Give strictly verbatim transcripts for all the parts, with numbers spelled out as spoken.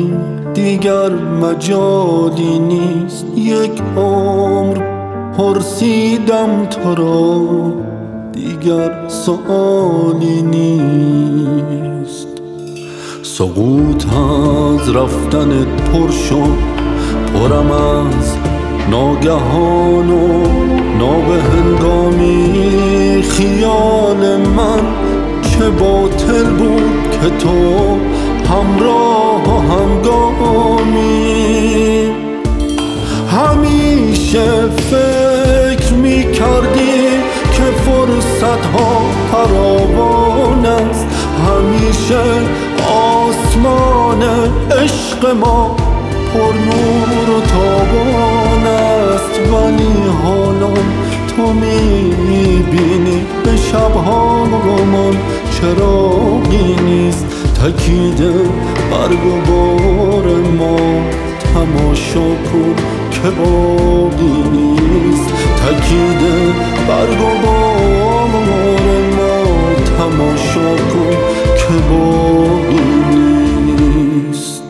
رفتی دیگر مجالی نیست. یک عمر پرسیدم تو را دیگر سؤالی نیست. سقوط از رفتنت پر شد، پرم از ناگهان و نابهنگامی. خیال من چه باطل بود که تو همراه و همگامی. همیشه فکر می کردی که فرصت ها فراوان است، همیشه آسمان عشق ما پر نور و تابان است. ولی حالا تو می بینی به شبهامان چراغی نیست. تکیده برگ و بار ما تماشا کن که باقی نیست. تکیده برگ و بار ما تماشا کن که باقی نیست.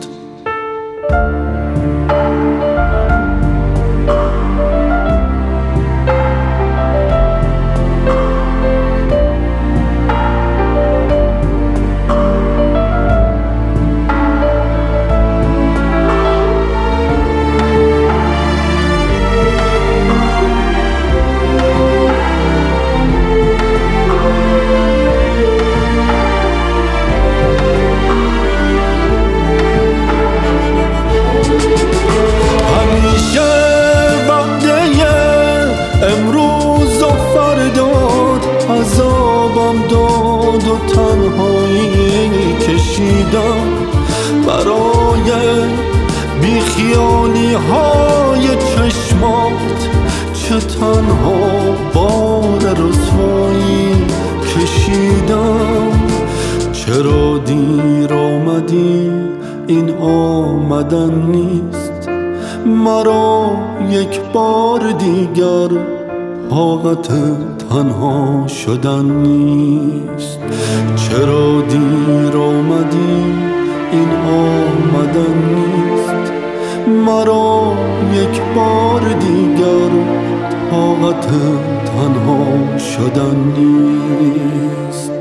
امروز و فرداد عذابم داد و تنهایی کشیدم برای بیخیالی های چشمات. چه تنها بار رسوایی کشیدم. چرا دیر آمدی این آمدن نیست. مرا یک بار دیگر طاقت تنها شدن نیست. چرا دیر آمدی این آمدن نیست. مرا یک بار دیگر طاقت تنها شدن نیست.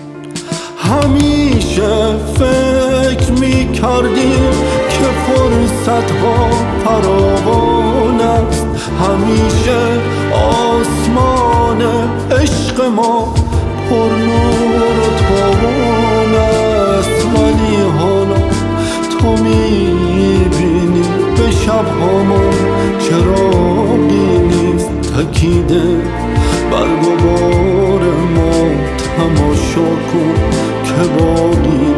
همیشه فکر می کردیم که فرصت ها فراوان است، همیشه آسمان عشق ما پر نور و تابان است. ولی حالا تو می بینی به شبهامان چراغی نیست. تکیده برگ و بار ما تماشا کن که باقی